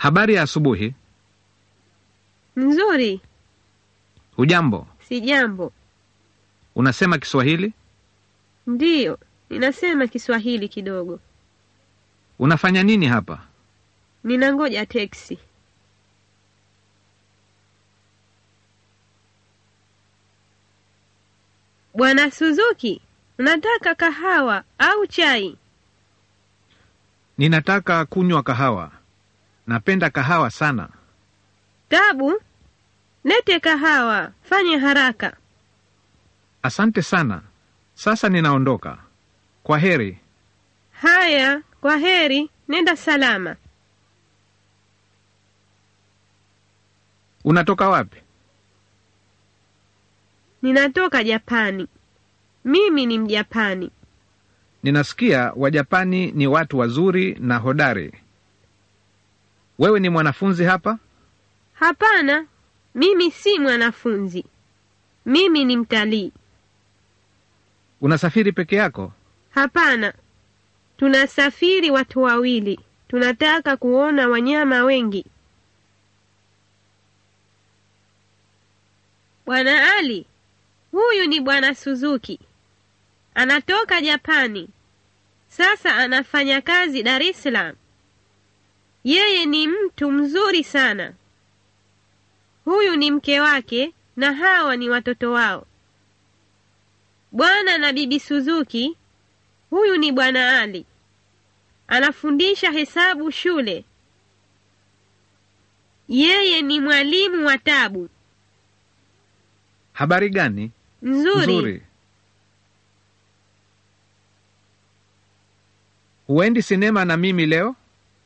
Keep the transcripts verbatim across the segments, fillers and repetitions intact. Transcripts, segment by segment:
Habari ya asubuhi. Nzuri. Hujambo? Sijambo. Unasema Kiswahili? Ndiyo, ninasema Kiswahili kidogo. Unafanya nini hapa? Ninangoja teksi. Bwana Suzuki, unataka kahawa au chai? Ninataka kunywa kahawa. Napenda kahawa sana. Tabu, lete kahawa, fanye haraka. Asante sana. Sasa ninaondoka. Kwa heri. Haya, kwa heri, nenda salama. Unatoka wapi? Ninatoka Japani. Mimi ni Mjapani. Ninasikia Wajapani ni watu wazuri na hodari. Wewe ni mwanafunzi hapa? Hapana, mimi si mwanafunzi. Mimi ni mtalii. Unasafiri peke yako? Hapana, tunasafiri watu wawili. Tunataka kuona wanyama wengi. Bwana Ali, huyu ni Bwana Suzuki. Anatoka Japani. Sasa anafanya kazi Dar es Salaam. Yeye ni mtu mzuri sana. Huyu ni mke wake na hawa ni watoto wao. Bwana na bibi Suzuki, huyu ni Bwana Ali. Anafundisha hesabu shule. Yeye ni mwalimu wa Tabu. Habari gani? Nzuri. Nzuri. Huendi sinema na mimi leo?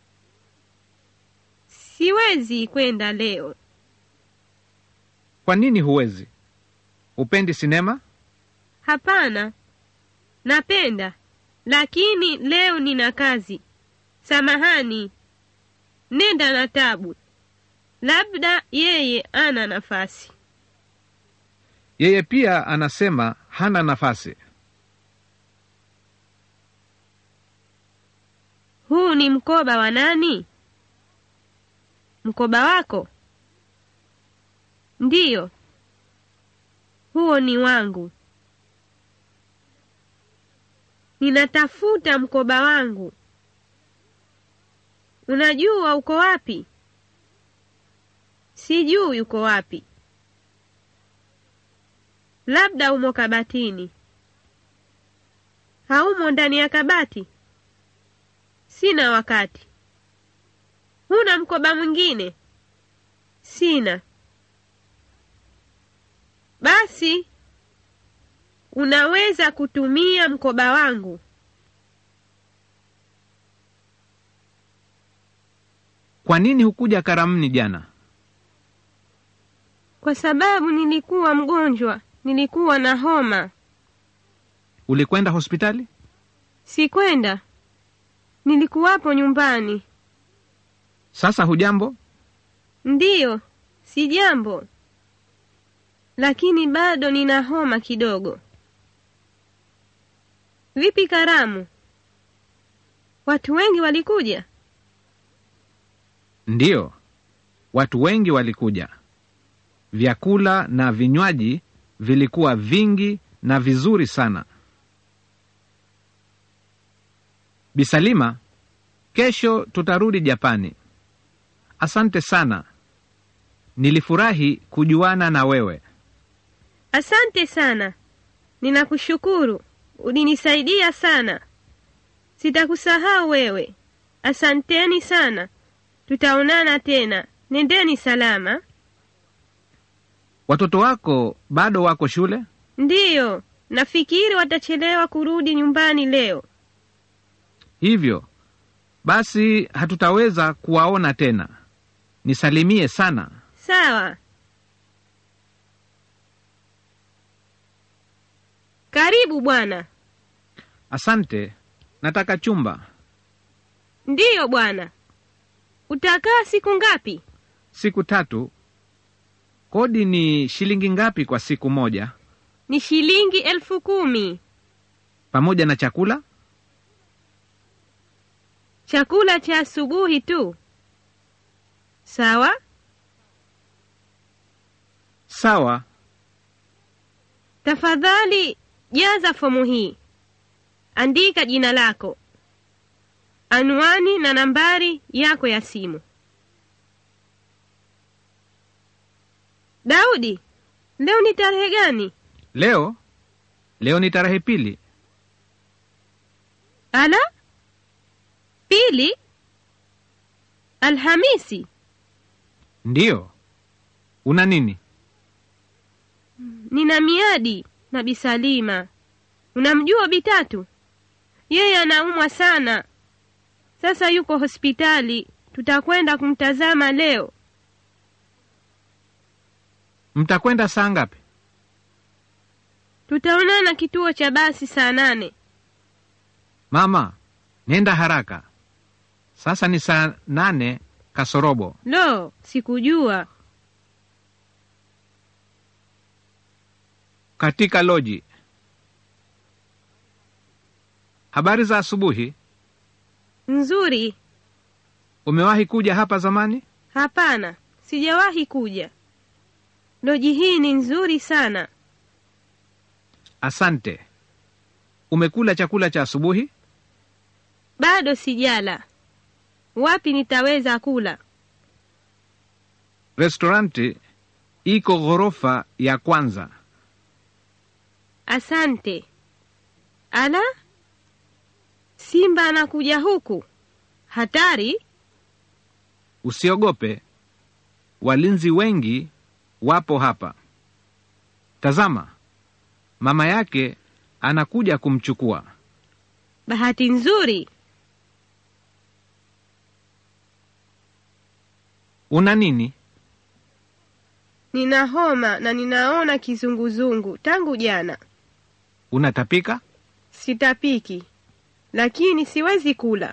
Siwezi kwenda leo. Kwa nini huwezi? Upendi sinema? Hapana. Napenda, lakini leo nina kazi. Samahani. Nenda na Tabu. Labda yeye ana nafasi. Yeye pia anasema hana nafasi. Huu ni mkoba wa nani? Mkoba wako? Ndiyo. Huo ni wangu. Ninatafuta mkoba wangu. Unajua uko wapi? Sijui uko wapi. Labda umo kabatini. Haumo ndani ya kabati? Sina wakati. Huna mkoba mwingine? Sina. Basi, unaweza kutumia mkoba wangu. Kwa nini hukuja Karamni jana? Kwa sababu nilikuwa mgonjwa. Nilikuwa na homa. Ulikwenda hospitali? Sikwenda. Nilikuwapo nyumbani. Sasa hujambo? Ndiyo, sijambo. Lakini bado nina homa kidogo. Vipi karamu? Watu wengi walikuja? Ndiyo. Watu wengi walikuja. Vyakula na vinywaji vilikuwa vingi na vizuri sana. Bisalima, kesho tutarudi Japani. Asante sana. Nilifurahi kujuana na wewe. Asante sana. Ninakushukuru. Ulinisaidia sana. Sitakusahau wewe. Asanteni sana. Tutaonana tena. Nendeni salama. Watoto wako bado wako shule? Ndiyo. Nafikiri watachelewa kurudi nyumbani leo. Hivyo, basi hatutaweza kuwaona tena. Nisalimie sana. Sawa. Karibu bwana. Asante. Nataka chumba. Ndiyo bwana. Utakaa siku ngapi? Siku tatu. Kodi ni shilingi ngapi kwa siku moja? Ni shilingi elfu kumi. Pamoja na chakula? Chakula cha asubuhi tu. Sawa? Sawa. Tafadhali jaza fomu hii. Andika jina lako, anwani na nambari yako ya simu. Daudi, leo ni tarehe gani? Leo? Leo ni tarehe pili. Ala? Pili? Alhamisi? Ndiyo. Una nini? Nina miadi na Bi Salima. Unamjua Bi Tatu? Yeye anaumwa sana. Sasa yuko hospitali. Tutakwenda kumtazama leo. Mtakwenda saa ngapi? Tutaonana kituo cha basi saa nane. Mama, nenda haraka. Sasa ni saa nane kasorobo. Lo, sikujua. Katika loji. Habari za asubuhi. Nzuri. Umewahi kuja hapa zamani? Hapana, sijawahi kuja. Loji hii ni nzuri sana. Asante. Umekula chakula cha asubuhi? Bado sijala. Wapi nitaweza kula? Restauranti iko ghorofa ya kwanza. Asante. Ala? Simba anakuja huku. Hatari? Usiogope. Walinzi wengi wapo hapa. Tazama. Mama yake anakuja kumchukua. Bahati nzuri. Una nini? Nina homa na ninaona kizunguzungu tangu jana. Unatapika? Sitapiki, lakini siwezi kula.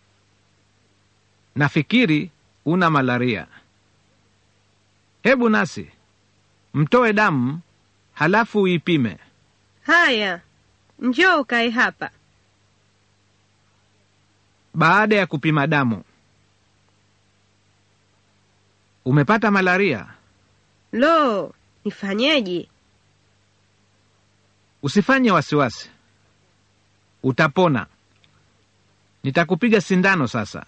Nafikiri una malaria. Hebu nasi mtoe damu halafu uipime. Haya, njoo ukae hapa. Baada ya kupima damu, umepata malaria? Lo, nifanyeje? Usifanye wasiwasi. Utapona. Nitakupiga sindano sasa.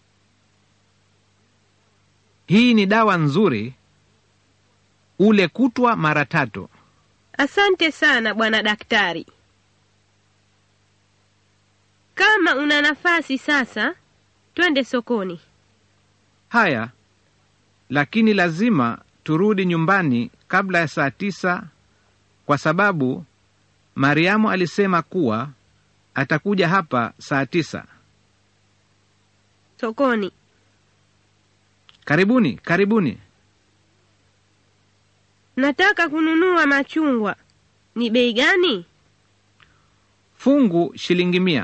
Hii ni dawa nzuri. Ule kutwa mara tatu. Asante sana bwana daktari. Kama una nafasi sasa, twende sokoni. Haya, lakini lazima turudi nyumbani kabla ya saa tisa kwa sababu Mariamu alisema kuwa atakuja hapa saa tisa. Sokoni. Karibuni, karibuni. Nataka kununua machungwa. Ni bei gani? Fungu shilingi mia.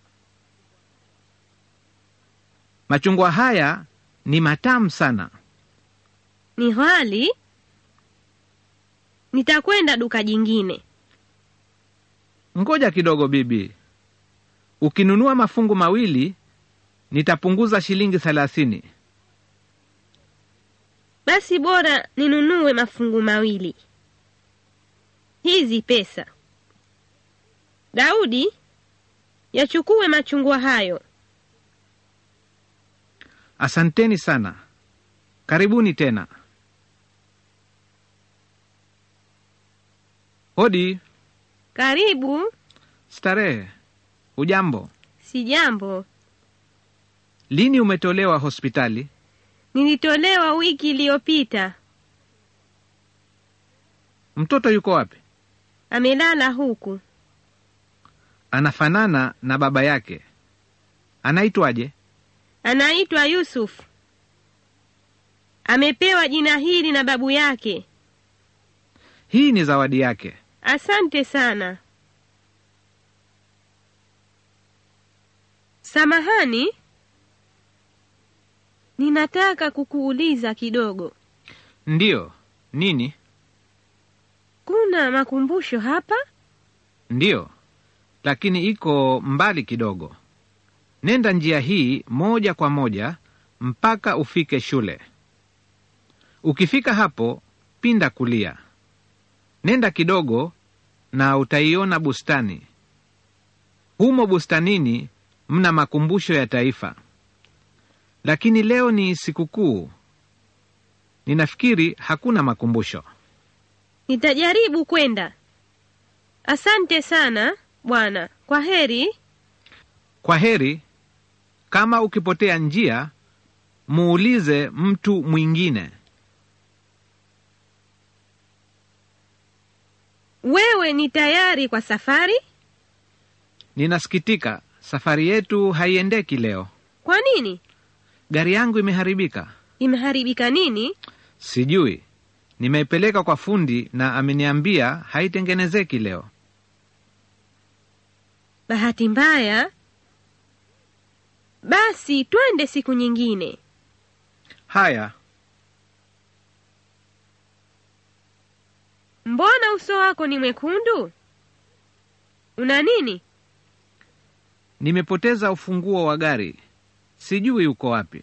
Machungwa haya ni matamu sana. Ni ghali? Nitakwenda duka jingine. Ngoja kidogo bibi. Ukinunua mafungu mawili, nitapunguza shilingi thelathini. Basi bora ninunue mafungu mawili. Hizi pesa. Daudi, yachukue machungwa hayo. Asanteni sana. Karibuni tena. Hodi. Karibu. Starehe. Ujambo? Sijambo. Lini umetolewa hospitali? Nilitolewa wiki iliyopita. Mtoto yuko wapi? Amelala huku. Anafanana na baba yake. Anaitwaje? Anaitwa Yusuf. Amepewa jina hili na babu yake. Hii ni zawadi yake. Asante sana. Samahani, ninataka kukuuliza kidogo. Ndiyo, nini? Kuna makumbusho hapa? Ndiyo, lakini iko mbali kidogo. Nenda njia hii moja kwa moja mpaka ufike shule. Ukifika hapo, pinda kulia. Nenda kidogo na utaiona bustani. Humo bustanini mna makumbusho ya taifa. Lakini leo ni sikukuu. Ninafikiri hakuna makumbusho. Nitajaribu kwenda. Asante sana, bwana. Kwa heri. Kwa heri. Kama ukipotea njia, muulize mtu mwingine. Wewe ni tayari kwa safari? Ninasikitika, safari yetu haiendeki leo. Kwa nini? Gari yangu imeharibika. Imeharibika nini? Sijui. Nimeipeleka kwa fundi na ameniambia haitengenezeki leo. Bahati mbaya. Basi twende siku nyingine. Haya. Mbona uso wako ni mwekundu? Una nini? Nimepoteza ufunguo wa gari. Sijui uko wapi.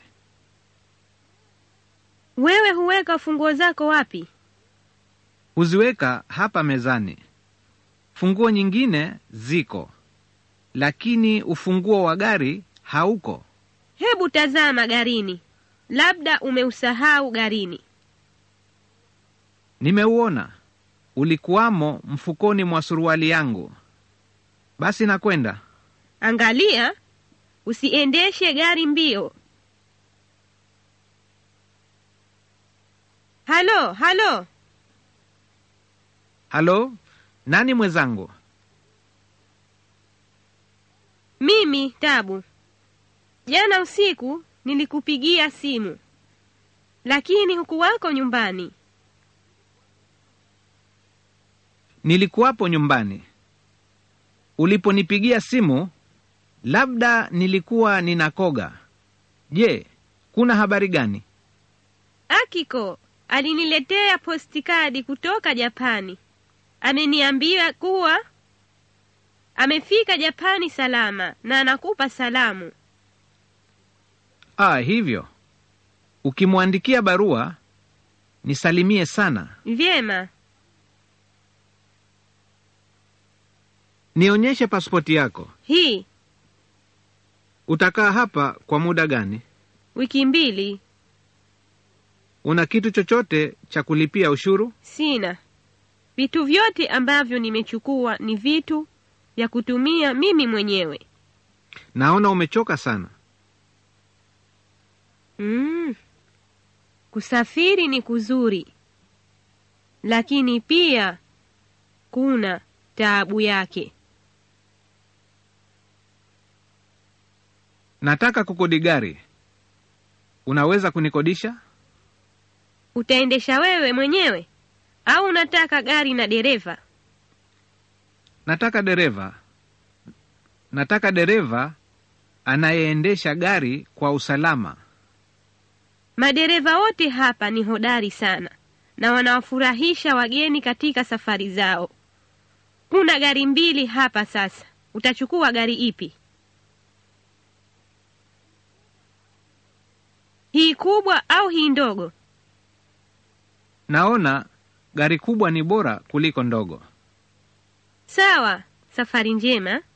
Wewe huweka funguo zako wapi? Huziweka hapa mezani. Funguo nyingine ziko, lakini ufunguo wa gari hauko. Hebu tazama garini. Labda umeusahau garini. Nimeuona. Ulikuwamo mfukoni mwa suruali yangu. Basi nakwenda. Angalia, usiendeshe gari mbio. Halo, halo. Halo, nani mwenzangu? Mimi, Tabu. Jana usiku nilikupigia simu, lakini hukuwako nyumbani. Nilikuwapo nyumbani. Uliponipigia simu, labda nilikuwa ninakoga. Je, kuna habari gani? Akiko aliniletea postikadi kutoka Japani. Ameniambia kuwa amefika Japani salama na anakupa salamu. Ah, hivyo. Ukimwandikia barua, nisalimie sana. Vyema. Nionyeshe pasipoti yako. Hii. Utakaa hapa kwa muda gani? Wiki mbili. Una kitu chochote cha kulipia ushuru? Sina. Vitu vyote ambavyo nimechukua ni vitu vya kutumia mimi mwenyewe. Naona umechoka sana. Mm. Kusafiri ni kuzuri, lakini pia kuna taabu yake. Nataka kukodi gari. Unaweza kunikodisha? Utaendesha wewe mwenyewe au unataka gari na dereva? Nataka dereva. Nataka dereva anayeendesha gari kwa usalama. Madereva wote hapa ni hodari sana na wanawafurahisha wageni katika safari zao. Kuna gari mbili hapa sasa. Utachukua gari ipi? Hii kubwa au hii ndogo? Naona gari kubwa ni bora kuliko ndogo. Sawa, safari njema.